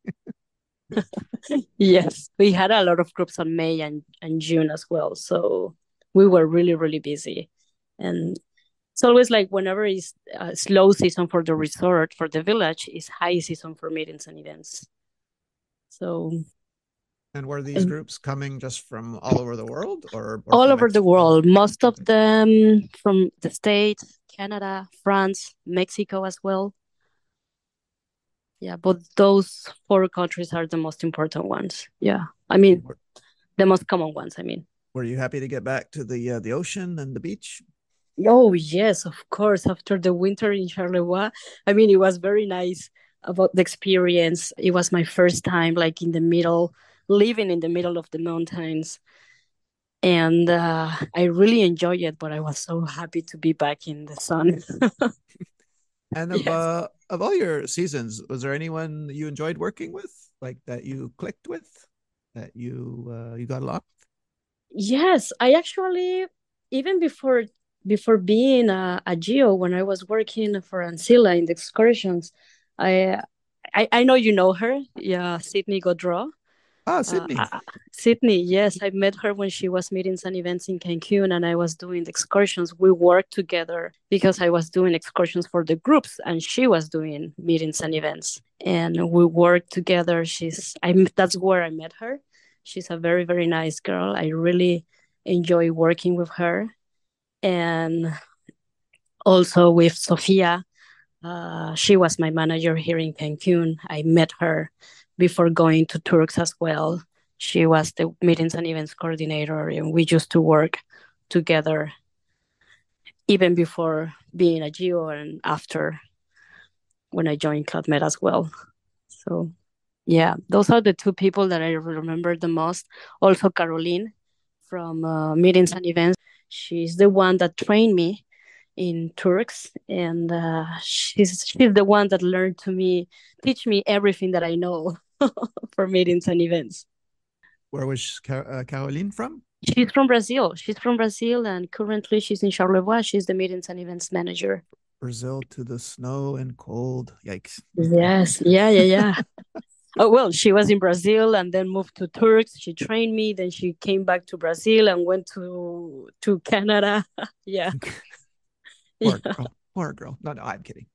Yes, we had a lot of groups on May and June as well, so we were really really busy, and it's always like whenever it's slow season for the resort for the village, is high season for meetings and events. So And were these groups coming just from all over the world or all from over the Mexico? world, most of Okay. them from the States, Canada, France, Mexico as well. Yeah, but those four countries are the most important ones. Yeah, I mean Were, the most common ones. I mean. were you happy to get back to the ocean and the beach? Oh yes, of course. After the winter in Charleroi, I mean it was very nice about the experience. It was my first time, like in the middle, living in the middle of the mountains, and I really enjoyed it. But I was so happy to be back in the sun. And Yes. of all your seasons, was there anyone you enjoyed working with, like that you clicked with, that you got along? Yes, I actually even before being a geo when I was working for Ancilla in the excursions, I I know you know her, yeah, Sydney Godreau. Ah, Uh, Sydney. uh, Sydney, yes, I met her when she was meeting some events in Cancun and I was doing the excursions. We worked together because I was doing excursions for the groups and she was doing meetings and events. And we worked together. That's where I met her. She's a very, very nice girl. I really enjoy working with her. And also with Sofia, she was my manager here in Cancun. I met her before going to Turks as well. She was the meetings and events coordinator, and we used to work together even before being a geo and after when I joined CloudMed as well. So, yeah, those are the two people that I remember the most. Also, Caroline from meetings and events. She's the one that trained me in Turks, and she's the one that learned to me, teach me everything that I know for meetings and events. Where was Caroline from? She's from Brazil. She's from Brazil, and currently she's in Charleroi. She's the meetings and events manager. Brazil to the snow and cold. Yikes. Okay. Yes, yeah, yeah, yeah. Oh well, she was in Brazil and then moved to Turks. She trained me. Then she came back to Brazil and went to Canada. Yeah, Poor yeah. girl. Poor girl. No, no, I'm kidding.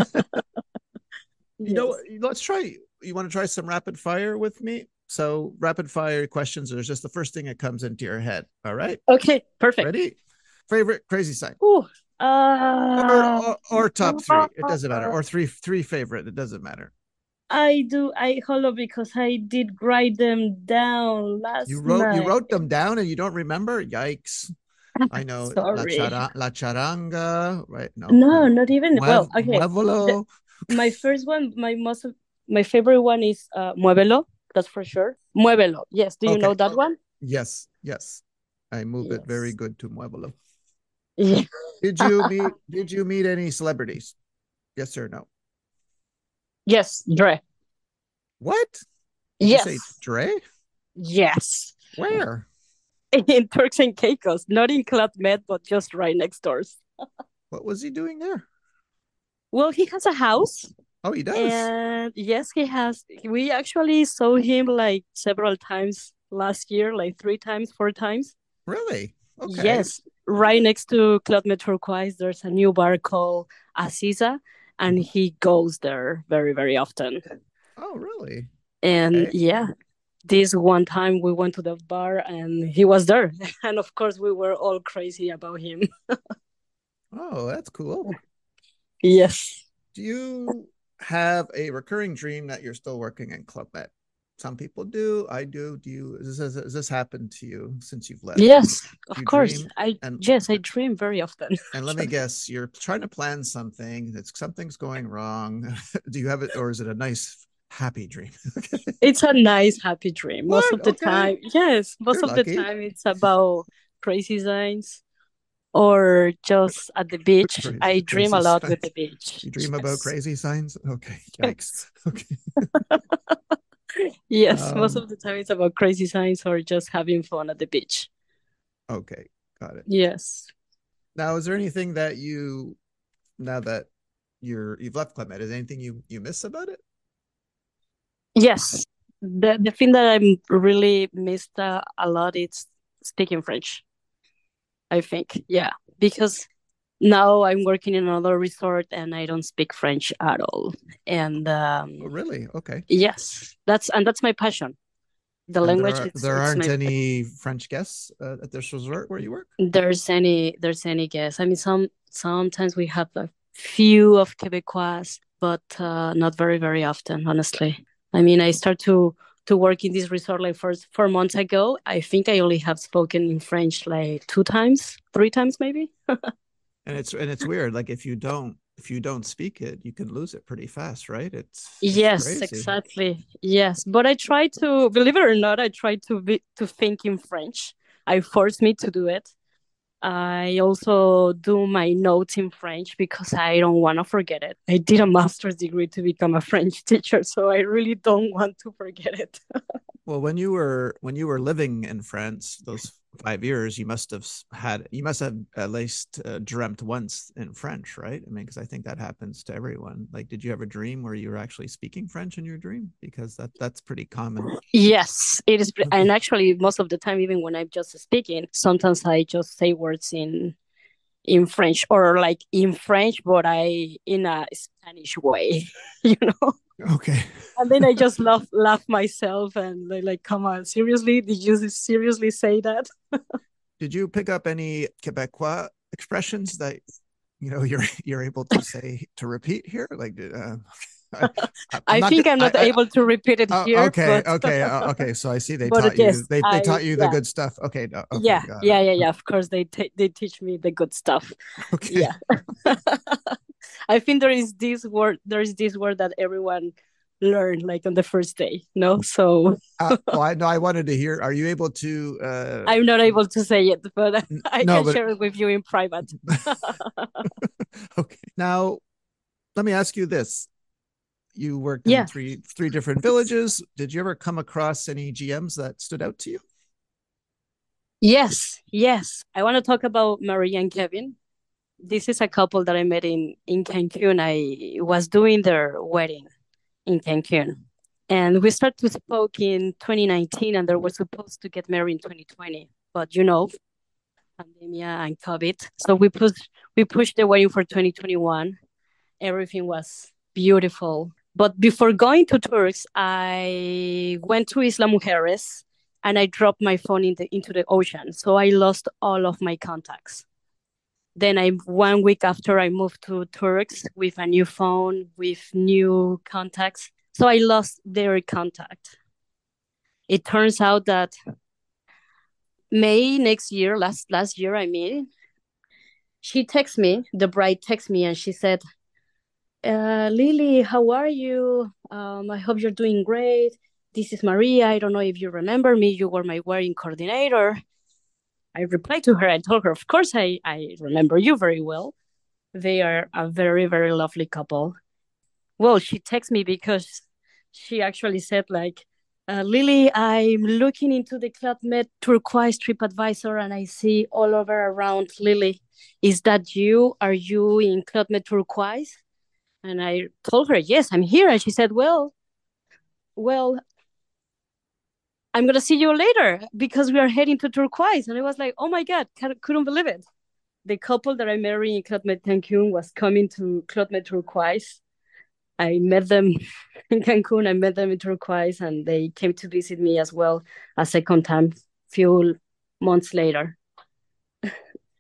You know, Yes. let's try. You want to try some rapid fire with me? So, rapid fire questions are just the first thing that comes into your head. All right. Okay, perfect. Ready? Favorite crazy sign? Ooh, Or top three. It doesn't matter. Or three favorite. It doesn't matter. I do. I hold on because I did write them down You last wrote you night. wrote them down and you don't remember? Yikes. I know Sorry. La Charanga, right? No, No, not even. Well, okay. The, Muevolo. my first one, my favorite one is Muévelo. That's for sure. Muévelo. Yes. Do you know Okay. that one? Yes, yes. I move it very Yes. good to Muevolo. Yeah. Did you meet any celebrities? Yes or no? Yes, Dre. What? Did you say Yes. Dre? Yes. Where? In Turks and Caicos, not in Club Med, but just right next doors. What was he doing there? Well, he has a house. Oh, he does. And yes, he has. We actually saw him like several times last year, like three times, four times. Really? Okay. Yes, right next to Club Med Turquoise, there's a new bar called Aziza, and Mhm. he goes there very, very often. Oh, really? And Okay. yeah, this one time we went to the bar and he was there. And of course, we were all crazy about him. Oh, that's cool. Yes. Do you have a recurring dream that you're still working in Club Med? Some people do. I do. Do you? Has this happened to you since you've left? Yes, Do of you course. dream? I And yes, I dream very often. and let me guess, you're trying to plan something. That's something's going wrong. Do you have it, or is it a nice happy dream? It's a nice, happy dream. Most What? of the Okay, time, yes, most you're of the lucky. time it's about crazy signs or just at the beach. I dream Crazy a lot with the signs. beach. You dream about Yes. crazy signs? Okay, yikes. Yes. Okay. Yes, most Um, of the time it's about crazy signs or just having fun at the beach. okay, got it. Yes. Now, is there anything that now that you've left Club Med, is there anything you miss about it? Yes. The thing that I'm really missed a lot is speaking French, I think. Yeah. Because now I'm working in another resort and I don't speak French at all. And Oh, really? Okay. yes, that's my passion. The And language there it's aren't my any French guests at this resort where you work? there's any guess. I mean sometimes we have a few of Quebecois, but not very often, honestly. I mean I start to work in this resort like first 4 months ago. I think I only have spoken in French like 2 times, 3 times maybe. And it's weird. Like if you don't speak it, you can lose it pretty fast, right? It's Yes, crazy. exactly. Yes, but I try to, believe it or not, I try to think in French. I force me to do it. I also do my notes in French because I don't want to forget it. I did a master's degree to become a French teacher, so I really don't want to forget it. Well, when you were living in France, those 5 years, you must have at least dreamt once in French, right? I mean, because I think that happens to everyone. Like, did you have a dream where you were actually speaking French in your dream? Because that's pretty common. Yes, it is. Okay. And actually, most of the time, even when I'm just speaking, sometimes I just say words in French or like in French, but I in a Spanish way, you know. Okay. And then I just laugh myself and like, come on, seriously? Did you seriously say that? Did you pick up any Quebecois expressions that you're able to say to repeat here? Like, I'm I not think good. I'm not able to repeat it Oh, here, okay, but okay, okay. So I see they but taught you. yes, They I taught you the yeah good stuff. Okay, no, okay, yeah got yeah it. yeah yeah. Of course, they teach me the good stuff. Okay. Yeah. I think there is this word that everyone learned like on the first day. No, so Well, I know I wanted to hear. Are you able to? I'm not able to say it, but I No, can but share it with you in private. okay. Now, let me ask you this: you worked in Yeah. three different villages. Did you ever come across any GMs that stood out to you? Yes, yes. I want to talk about Maria and Kevin. This is a couple that I met in Cancun. I was doing their wedding in Cancun. And we started to speak in 2019 and they were supposed to get married in 2020. But pandemic and COVID. So we pushed the wedding for 2021. Everything was beautiful. But before going to Turks, I went to Isla Mujeres and I dropped my phone into the ocean. So I lost all of my contacts. Then 1 week after I moved to Turks with a new phone, with new contacts. So I lost their contact. It turns out that May next year, last year, I mean, she texted me, the bride texted me, and she said, Lily, how are you? I hope you're doing great. This is Maria. I don't know if you remember me. You were my wedding coordinator. I replied to her. I told her, of course, I remember you very well. They are a very lovely couple. Well, she texted me because she actually said, like, Lily, I'm looking into the Club Med Turquoise TripAdvisor and I see all over around Lily. Is that you? Are you in Club Med Turquoise? And I told her, yes, I'm here. And she said, well, I'm gonna see you later because we are heading to Turquoise. And I was like, oh my god, couldn't believe it. The couple that I married in Club Med Cancun was coming to Club Med Turquoise. I met them in Cancun. I met them in Turquoise, and they came to visit me as well a second time, few months later.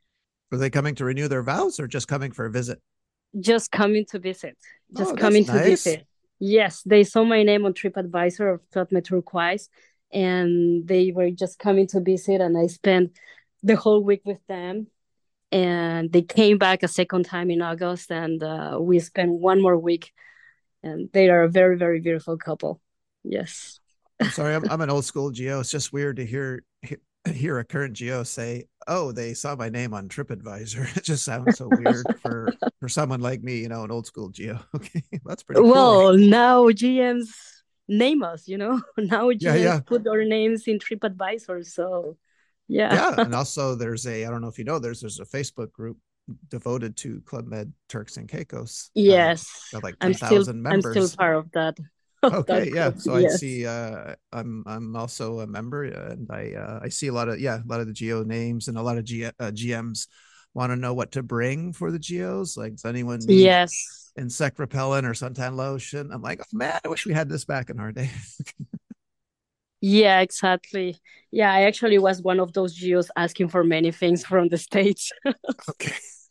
Were they coming to renew their vows or just coming for a visit? Just coming to visit. Oh, Just that's coming to nice. visit. Yes, they saw my name on TripAdvisor of Club Med Turquoise, and they were just coming to visit, and I spent the whole week with them. And they came back a second time in August, and we spent one more week. And they are a very, very beautiful couple. Yes. I'm sorry, I'm an old school geo. It's just weird to hear a current geo say, "Oh, they saw my name on TripAdvisor." It just sounds so weird for someone like me, an old school geo. Okay, that's pretty cool. Well, now GMs name us, now Yeah, GMs yeah, put our names in TripAdvisor. So, yeah. yeah. And also, I don't know if you know, there's a Facebook group devoted to Club Med Turks and Caicos. Yes. Got like I'm ten still thousand I'm still members. part of that of that Okay, yeah. club. So I Yes. see. I'm also a member, and I see a lot of the geo names, and a lot of GMs want to know what to bring for the geos. Like, does anyone need Yes. insect repellent or suntan lotion? I'm like, oh, man, I wish we had this back in our day. Yeah, exactly. Yeah, I actually was one of those geos asking for many things from the States. Okay.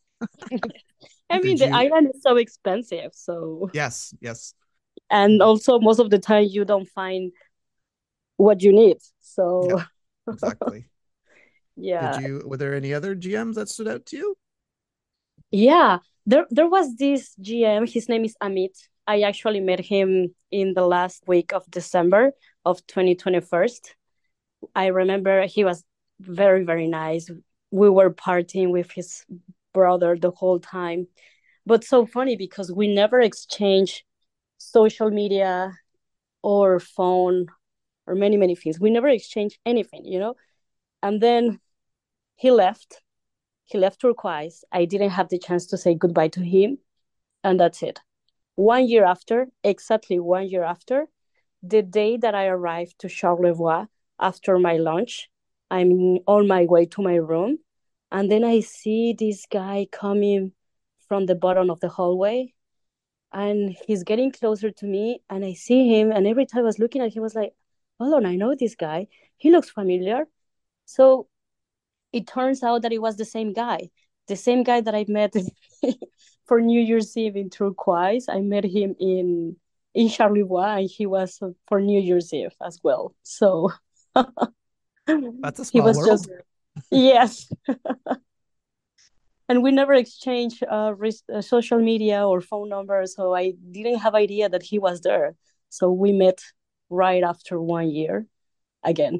I mean, Did the you? island is so expensive. So, Yes, yes. and also most of the time you don't find what you need. Yeah, So, exactly. yeah. Were there any other GMs that stood out to you? Yeah, there was this GM. His name is Amit. I actually met him in the last week of December of 2021. I remember he was very, very nice. We were partying with his brother the whole time. But so funny because we never exchanged social media or phone or many, many things. We never exchanged anything. And then he left. He left Turquoise. I didn't have the chance to say goodbye to him. And that's it. 1 year after, exactly 1 year after, the day that I arrived to Charlevoix after my lunch, I'm on my way to my room. And then I see this guy coming from the bottom of the hallway, and he's getting closer to me. And I see him. And every time I was looking at him, I was like, hold on, I know this guy. He looks familiar. So it turns out that it was the same guy that I met for New Year's Eve in Turquoise. I met him in Charlevoix, and he was for New Year's Eve as well. So That's a he small was world. just yes, and we never exchanged social media or phone numbers, so I didn't have idea that he was there. So we met right after 1 year again.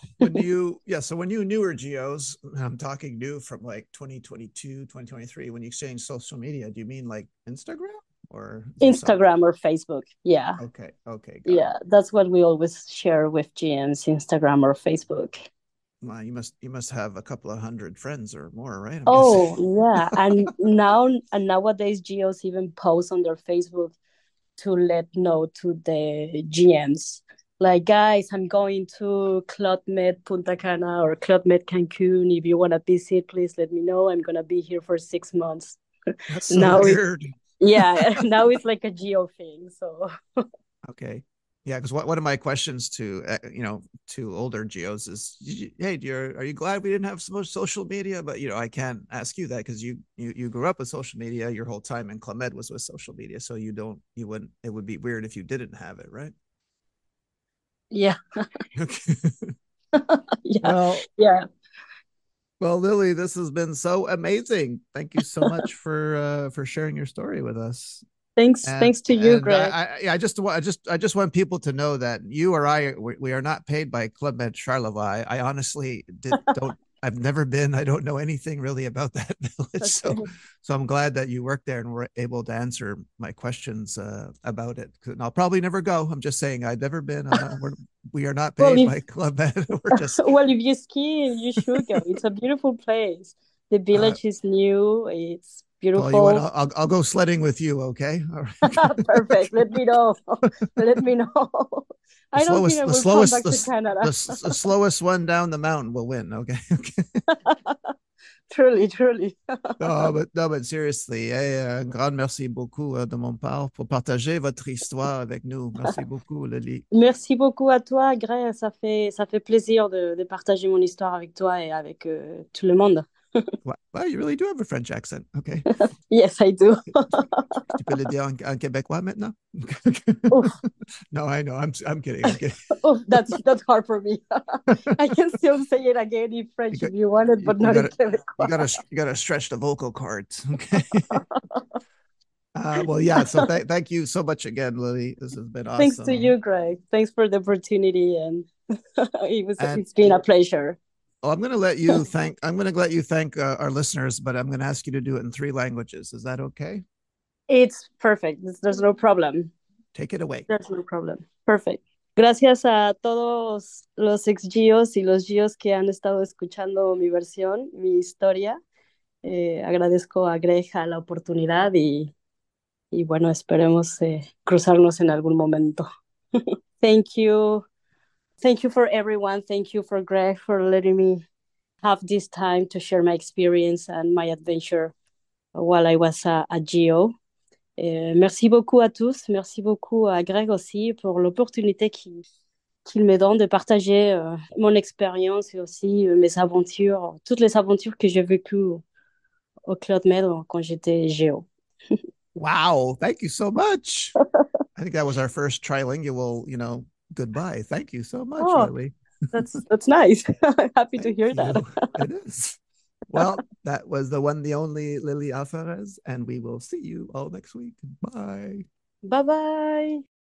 So when you newer geos, I'm talking new from like 2022, 2023, when you exchange social media, do you mean like Instagram or is there some? Instagram or Facebook. Yeah. Okay, okay, got it. Yeah, that's what we always share with GMs, Instagram or Facebook. Well, you must have a couple of hundred friends or more, right? I'm guessing. Oh, yeah. And nowadays GOs even post on their Facebook to let know to the GMs. Like, guys, I'm going to Club Med Punta Cana or Club Med Cancun. If you want to visit, please let me know. I'm gonna be here for 6 months. That's so Now it weird. Yeah, now it's like a geo thing. So Okay. Yeah, because one of my questions to older geos is, hey, are you glad we didn't have so much social media? But I can't ask you that because you grew up with social media. Your whole time in Club Med was with social media, so you wouldn't. It would be weird if you didn't have it, right? yeah. Okay. Yeah. Well, Yeah. well, Lily, this has been so amazing. Thank you so much for sharing your story with us. and Thanks to you, and Greg. I just want people to know that you or we are not paid by Club Med Charlevoix. I honestly don't. I've never been. I don't know anything really about that village. So, Okay. so I'm glad that you worked there and were able to answer my questions about it. And I'll probably never go. I'm just saying I've never been. We are not Well, paid if by Club Med. We're just. well, if you ski, you should go. It's a beautiful place. The Uh, village is new. It's Tell you what, beautiful. I'll go sledding with you. Okay. All right. Perfect. Let me know. Let me know. The I don't think slowest, I the will come slowest, back to Canada. the slowest one down the mountain will win. Okay. Okay. Truly, truly. Non, mais seriously, hey, un grand merci beaucoup de mon part pour partager votre histoire avec nous. Merci beaucoup, Lily. Merci beaucoup à toi, Greg. Ça fait plaisir de partager mon histoire avec toi et avec tout le monde. Wow, you really do have a French accent. Okay. Yes, I do. Tu peux le dire en québécois maintenant? Oof, No, I know. I'm kidding. I'm kidding. oof, that's hard for me. I can still say it again in You French got if you want it, you, but you not in gotta Quebecois. you gotta stretch the vocal cords. Okay. Well, yeah. So thank you so much again, Lily. This has been Thanks to awesome. you, Greg. Thanks for the opportunity, and And it's been a pleasure. oh, I'm going to let you thank our listeners, but I'm going to ask you to do it in three languages. Is that okay? It's perfect. There's no problem. Take it away. There's no problem. Perfect. Gracias a todos los ex Gios y los Gios que han estado escuchando mi versión, mi historia. Agradezco a Greg a la oportunidad y bueno, esperemos cruzarnos en algún momento. Thank you. Thank you for everyone. Thank you for Greg for letting me have this time to share my experience and my adventure while I was a Geo. Merci beaucoup à tous. Merci beaucoup à Greg aussi pour l'opportunité qu'il me donne de partager mon expérience et aussi mes aventures, toutes les aventures que j'ai vécues au Club Med quand j'étais Géo. Wow. Thank you so much. I think that was our first trilingual, goodbye. Thank you so much, Oh, Lily. that's nice. Happy to Thank hear that. you. It is. Well, that was the one, the only Lily Alvarez, and we will see you all next week. Bye. Bye bye.